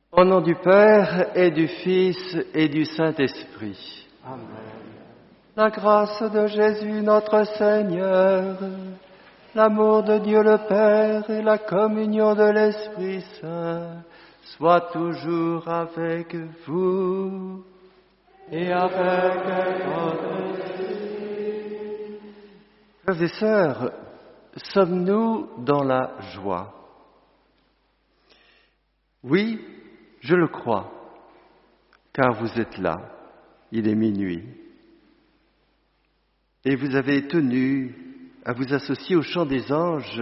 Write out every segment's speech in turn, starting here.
Au nom du Père et du Fils et du Saint-Esprit. Amen. La grâce de Jésus notre Seigneur, l'amour de Dieu le Père et la communion de l'Esprit Saint soient toujours avec vous Et avec votre esprit. Frères et sœurs, sommes-nous dans la joie? Oui, je le crois, car vous êtes là, il est minuit. Et vous avez tenu à vous associer au chant des anges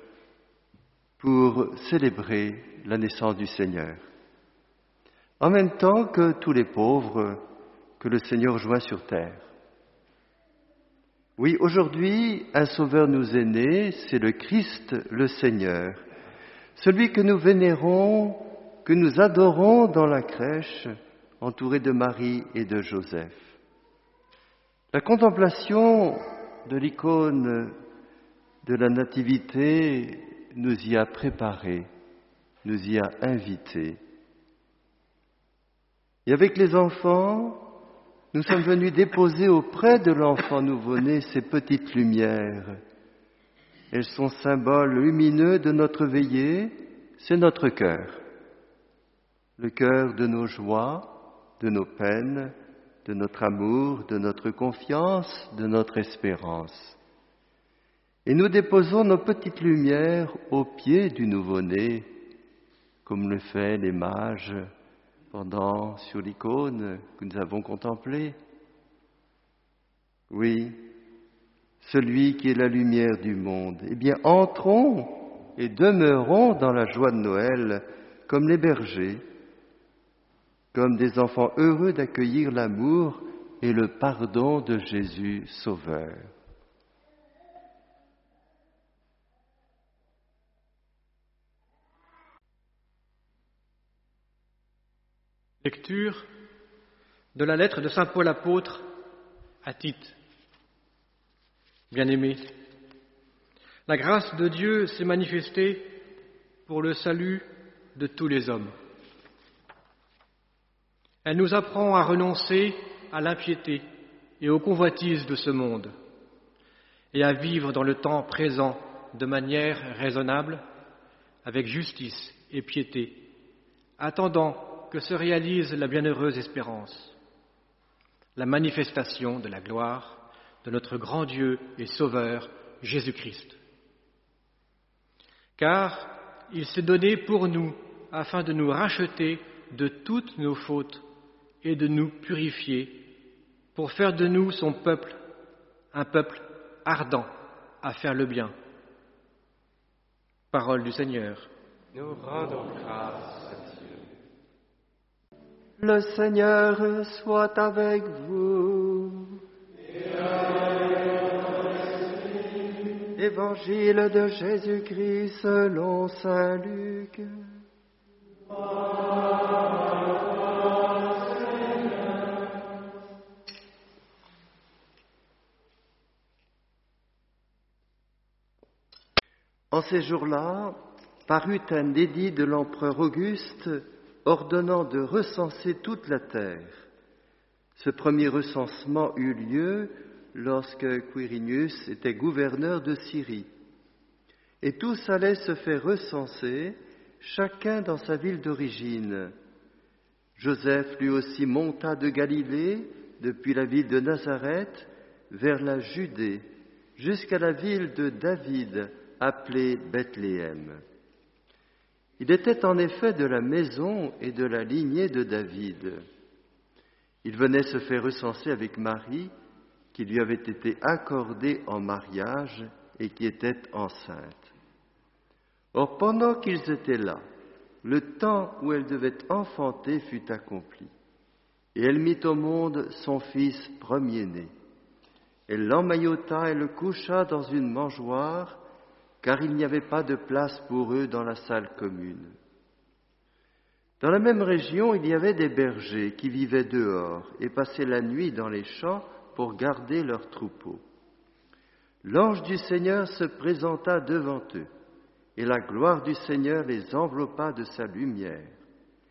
pour célébrer la naissance du Seigneur. En même temps que tous les pauvres que le Seigneur joint sur terre. Oui, aujourd'hui, un Sauveur nous est né, c'est le Christ, le Seigneur, celui que nous vénérons, que nous adorons dans la crèche, entouré de Marie et de Joseph. La contemplation de l'icône de la Nativité nous y a préparés, nous y a invités. Et avec les enfants, nous sommes venus déposer auprès de l'enfant nouveau-né ces petites lumières. Elles sont symboles lumineux de notre veillée, c'est notre cœur. Le cœur de nos joies, de nos peines, de notre amour, de notre confiance, de notre espérance. Et nous déposons nos petites lumières au pied du nouveau-né, comme le font les mages sur l'icône que nous avons contemplée. Oui, celui qui est la lumière du monde. Eh bien, entrons et demeurons dans la joie de Noël comme les bergers, comme des enfants heureux d'accueillir l'amour et le pardon de Jésus Sauveur. Lecture de la lettre de saint Paul apôtre à Tite. Bien-aimés, la grâce de Dieu s'est manifestée pour le salut de tous les hommes. Elle nous apprend à renoncer à l'impiété et aux convoitises de ce monde et à vivre dans le temps présent de manière raisonnable, avec justice et piété, attendant que se réalise la bienheureuse espérance, la manifestation de la gloire de notre grand Dieu et Sauveur Jésus-Christ. Car il s'est donné pour nous afin de nous racheter de toutes nos fautes et de nous purifier pour faire de nous son peuple, un peuple ardent à faire le bien. Parole du Seigneur. Nous rendons grâce à Dieu. Le Seigneur soit avec vous. Et avec votre esprit. Évangile de Jésus-Christ selon saint Luc. En ces jours-là, parut un édit de l'empereur Auguste ordonnant de recenser toute la terre. Ce premier recensement eut lieu lorsque Quirinius était gouverneur de Syrie. Et tous allaient se faire recenser, chacun dans sa ville d'origine. Joseph lui aussi monta de Galilée, depuis la ville de Nazareth, vers la Judée, jusqu'à la ville de David, appelée Bethléem. Il était en effet de la maison et de la lignée de David. Il venait se faire recenser avec Marie, qui lui avait été accordée en mariage et qui était enceinte. Or, pendant qu'ils étaient là, le temps où elle devait enfanter fut accompli, et elle mit au monde son fils premier-né. Elle l'emmaillota et le coucha dans une mangeoire, car il n'y avait pas de place pour eux dans la salle commune. Dans la même région, il y avait des bergers qui vivaient dehors et passaient la nuit dans les champs pour garder leurs troupeaux. L'ange du Seigneur se présenta devant eux, et la gloire du Seigneur les enveloppa de sa lumière.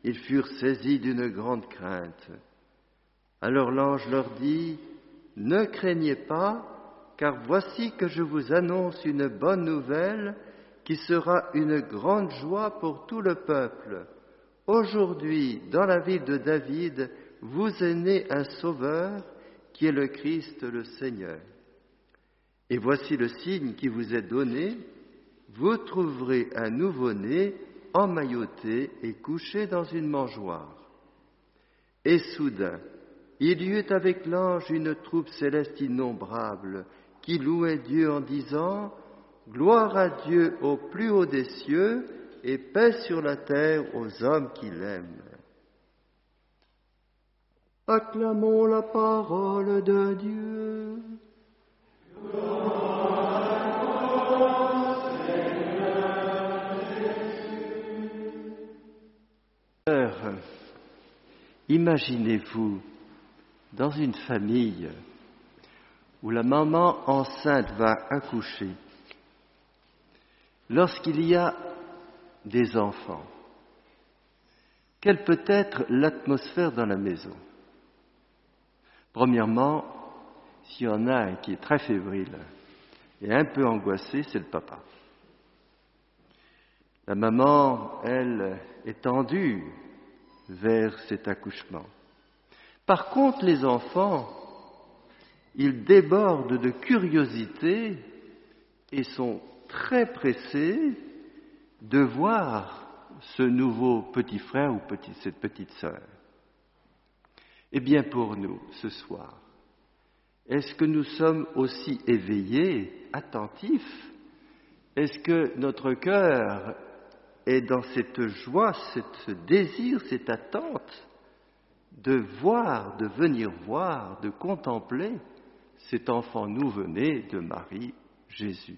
Ils furent saisis d'une grande crainte. Alors l'ange leur dit, « Ne craignez pas, car voici que je vous annonce une bonne nouvelle qui sera une grande joie pour tout le peuple. Aujourd'hui, dans la ville de David, vous est né un sauveur qui est le Christ, le Seigneur. Et voici le signe qui vous est donné, vous trouverez un nouveau-né emmailloté et couché dans une mangeoire. » Et soudain, il y eut avec l'ange une troupe céleste innombrable qui louait Dieu en disant « Gloire à Dieu au plus haut des cieux et paix sur la terre aux hommes qui l'aiment. » Acclamons la parole de Dieu. Imaginez-vous dans une famille où la maman enceinte va accoucher, lorsqu'il y a des enfants, quelle peut être l'atmosphère dans la maison? Premièrement, s'il y en a un qui est très fébrile et un peu angoissé, c'est le papa. La maman, elle, est tendue vers cet accouchement. Par contre, les enfants, ils débordent de curiosité et sont très pressés de voir ce nouveau petit frère ou cette petite sœur. Eh bien, pour nous, ce soir, est-ce que nous sommes aussi éveillés, attentifs? Est-ce que notre cœur est dans cette joie, ce désir, cette attente de voir, de venir voir, de contempler cet enfant nouveau-né de Marie, Jésus?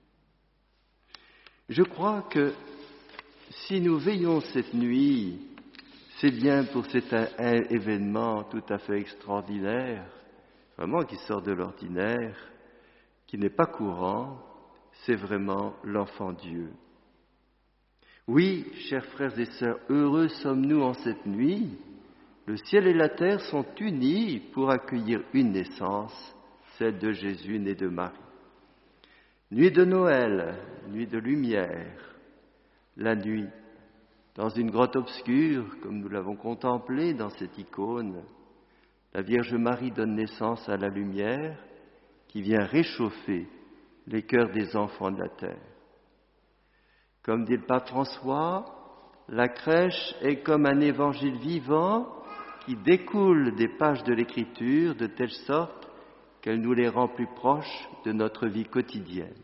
Je crois que si nous veillons cette nuit, c'est bien pour cet événement tout à fait extraordinaire, vraiment qui sort de l'ordinaire, qui n'est pas courant, c'est vraiment l'enfant Dieu. Oui, chers frères et sœurs, heureux sommes-nous en cette nuit. Le ciel et la terre sont unis pour accueillir une naissance, celle de Jésus né de Marie. Nuit de Noël, nuit de lumière, la nuit, dans une grotte obscure, comme nous l'avons contemplé dans cette icône, la Vierge Marie donne naissance à la lumière qui vient réchauffer les cœurs des enfants de la terre. Comme dit le pape François, la crèche est comme un évangile vivant qui découle des pages de l'Écriture de telle sorte qu'elle nous les rend plus proches de notre vie quotidienne.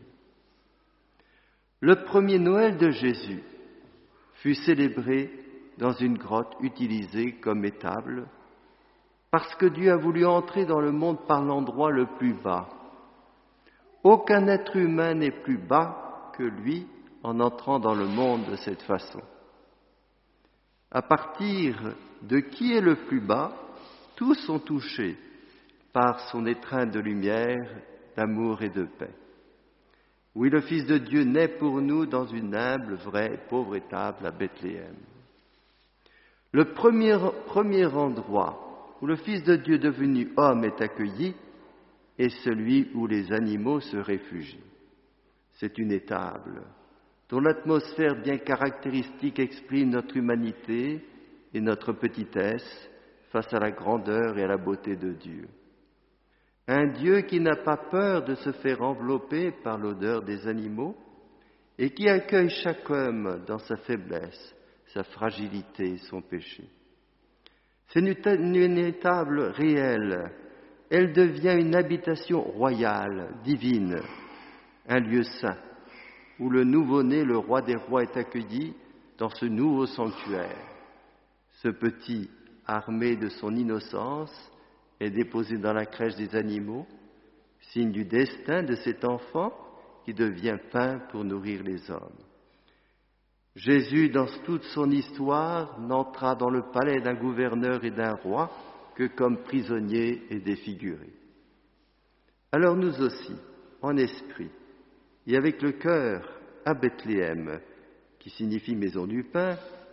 Le premier Noël de Jésus fut célébré dans une grotte utilisée comme étable parce que Dieu a voulu entrer dans le monde par l'endroit le plus bas. Aucun être humain n'est plus bas que lui en entrant dans le monde de cette façon. À partir de qui est le plus bas, tous sont touchés par son étreinte de lumière, d'amour et de paix. Oui, le Fils de Dieu naît pour nous dans une humble, vraie, pauvre étable à Bethléem. Le premier endroit où le Fils de Dieu devenu homme est accueilli est celui où les animaux se réfugient. C'est une étable dont l'atmosphère bien caractéristique exprime notre humanité et notre petitesse face à la grandeur et à la beauté de Dieu. Un Dieu qui n'a pas peur de se faire envelopper par l'odeur des animaux et qui accueille chaque homme dans sa faiblesse, sa fragilité et son péché. C'est une étable réelle. Elle devient une habitation royale, divine, un lieu saint, où le nouveau-né, le roi des rois, est accueilli dans ce nouveau sanctuaire. Ce petit, armé de son innocence, est déposé dans la crèche des animaux, signe du destin de cet enfant qui devient pain pour nourrir les hommes. Jésus, dans toute son histoire, n'entra dans le palais d'un gouverneur et d'un roi que comme prisonnier et défiguré. Alors nous aussi, en esprit, et avec le cœur à Bethléem, qui signifie maison du pain,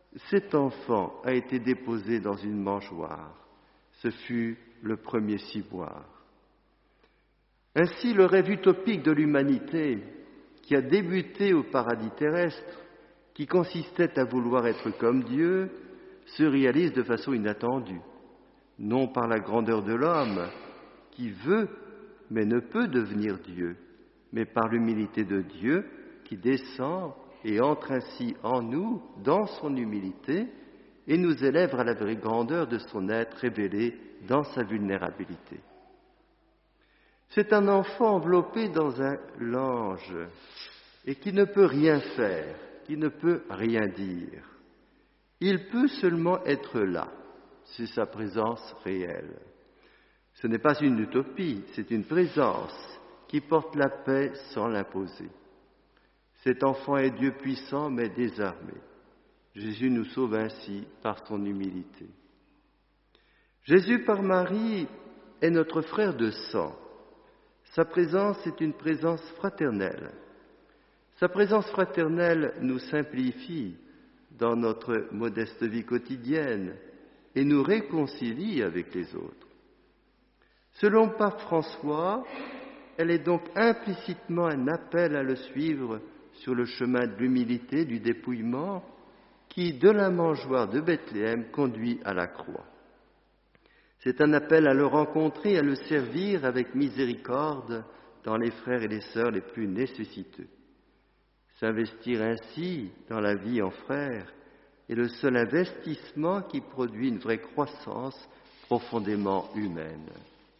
cet enfant a été déposé dans une mangeoire. Ce fut le premier ciboire. Ainsi, le rêve utopique de l'humanité, qui a débuté au paradis terrestre, qui consistait à vouloir être comme Dieu, se réalise de façon inattendue, non par la grandeur de l'homme, qui veut mais ne peut devenir Dieu, mais par l'humilité de Dieu qui descend et entre ainsi en nous, dans son humilité, et nous élève à la vraie grandeur de son être révélé dans sa vulnérabilité. C'est un enfant enveloppé dans un lange et qui ne peut rien faire, qui ne peut rien dire. Il peut seulement être là, c'est sa présence réelle. Ce n'est pas une utopie, c'est une présence qui porte la paix sans l'imposer. Cet enfant est Dieu puissant mais désarmé. Jésus nous sauve ainsi par son humilité. Jésus par Marie est notre frère de sang. Sa présence est une présence fraternelle. Sa présence fraternelle nous simplifie dans notre modeste vie quotidienne et nous réconcilie avec les autres. Selon Pape François, elle est donc implicitement un appel à le suivre sur le chemin de l'humilité, du dépouillement, qui, de la mangeoire de Bethléem, conduit à la croix. C'est un appel à le rencontrer et à le servir avec miséricorde dans les frères et les sœurs les plus nécessiteux. S'investir ainsi dans la vie en frères est le seul investissement qui produit une vraie croissance profondément humaine.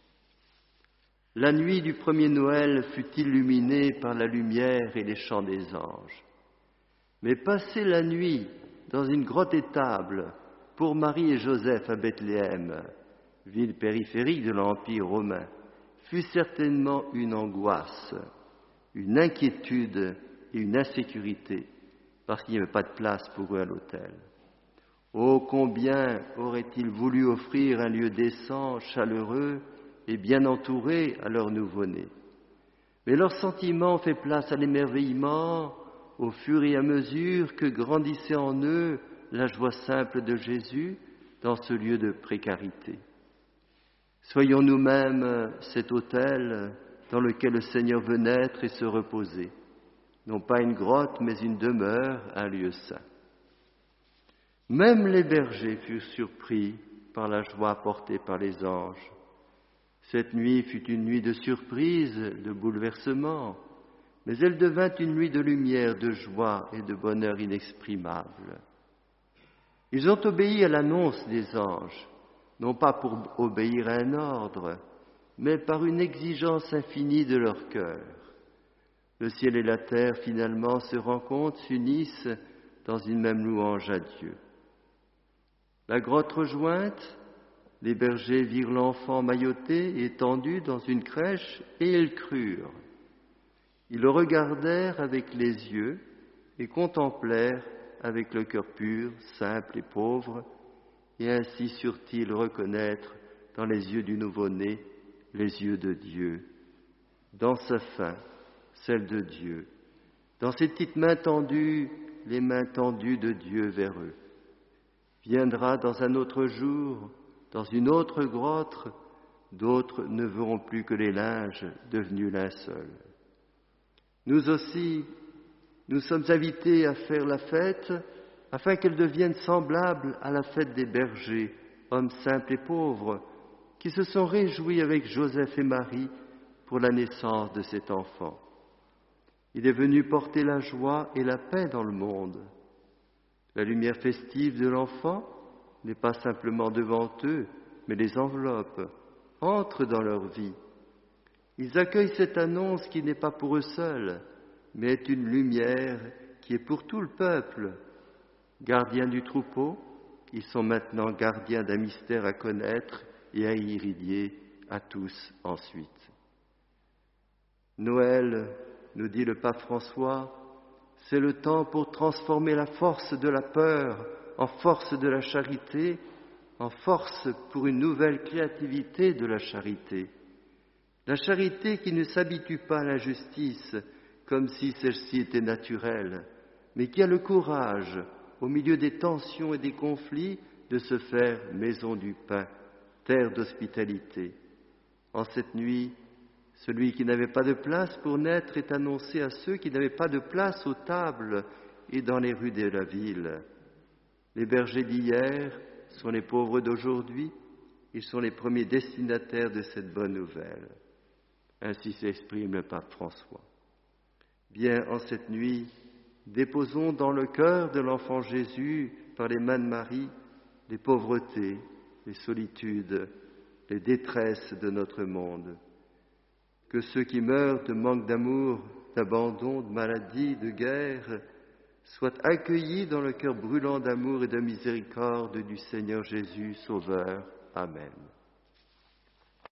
La nuit du premier Noël fut illuminée par la lumière et les chants des anges. Mais passer la nuit dans une grotte étable pour Marie et Joseph à Bethléem, ville périphérique de l'Empire romain, fut certainement une angoisse, une inquiétude et une insécurité, parce qu'il n'y avait pas de place pour eux à l'autel. Oh, combien auraient-ils voulu offrir un lieu décent, chaleureux et bien entouré à leur nouveau-né. Mais leur sentiment fait place à l'émerveillement au fur et à mesure que grandissait en eux la joie simple de Jésus dans ce lieu de précarité. Soyons nous-mêmes cet autel dans lequel le Seigneur veut naître et se reposer, non pas une grotte, mais une demeure, un lieu saint. Même les bergers furent surpris par la joie apportée par les anges. Cette nuit fut une nuit de surprise, de bouleversement, mais elle devint une nuit de lumière, de joie et de bonheur inexprimable. Ils ont obéi à l'annonce des anges, non pas pour obéir à un ordre, mais par une exigence infinie de leur cœur. Le ciel et la terre, finalement, se rencontrent, s'unissent dans une même louange à Dieu. La grotte rejointe, les bergers virent l'enfant mailloté, étendu dans une crèche, et ils crurent. Ils le regardèrent avec les yeux et contemplèrent avec le cœur pur, simple et pauvre, et ainsi surent-ils reconnaître dans les yeux du nouveau-né les yeux de Dieu, dans sa faim, celle de Dieu, dans ses petites mains tendues, les mains tendues de Dieu vers eux. Viendra dans un autre jour, dans une autre grotte, d'autres ne verront plus que les linges devenus linceul. Nous aussi, nous sommes invités à faire la fête afin qu'elle devienne semblable à la fête des bergers, hommes simples et pauvres, qui se sont réjouis avec Joseph et Marie pour la naissance de cet enfant. Il est venu porter la joie et la paix dans le monde. La lumière festive de l'enfant n'est pas simplement devant eux, mais les enveloppe, entre dans leur vie. Ils accueillent cette annonce qui n'est pas pour eux seuls, mais est une lumière qui est pour tout le peuple. Gardiens du troupeau, ils sont maintenant gardiens d'un mystère à connaître et à irradier à tous ensuite. Noël, nous dit le pape François, c'est le temps pour transformer la force de la peur en force de la charité, en force pour une nouvelle créativité de la charité. La charité qui ne s'habitue pas à l'injustice comme si celle-ci était naturelle, mais qui a le courage au milieu des tensions et des conflits, de se faire maison du pain, terre d'hospitalité. En cette nuit, celui qui n'avait pas de place pour naître est annoncé à ceux qui n'avaient pas de place aux tables et dans les rues de la ville. Les bergers d'hier sont les pauvres d'aujourd'hui, ils sont les premiers destinataires de cette bonne nouvelle. Ainsi s'exprime le pape François. Bien, en cette nuit, déposons dans le cœur de l'enfant Jésus, par les mains de Marie, les pauvretés, les solitudes, les détresses de notre monde. Que ceux qui meurent de manque d'amour, d'abandon, de maladie, de guerre, soient accueillis dans le cœur brûlant d'amour et de miséricorde du Seigneur Jésus, Sauveur. Amen.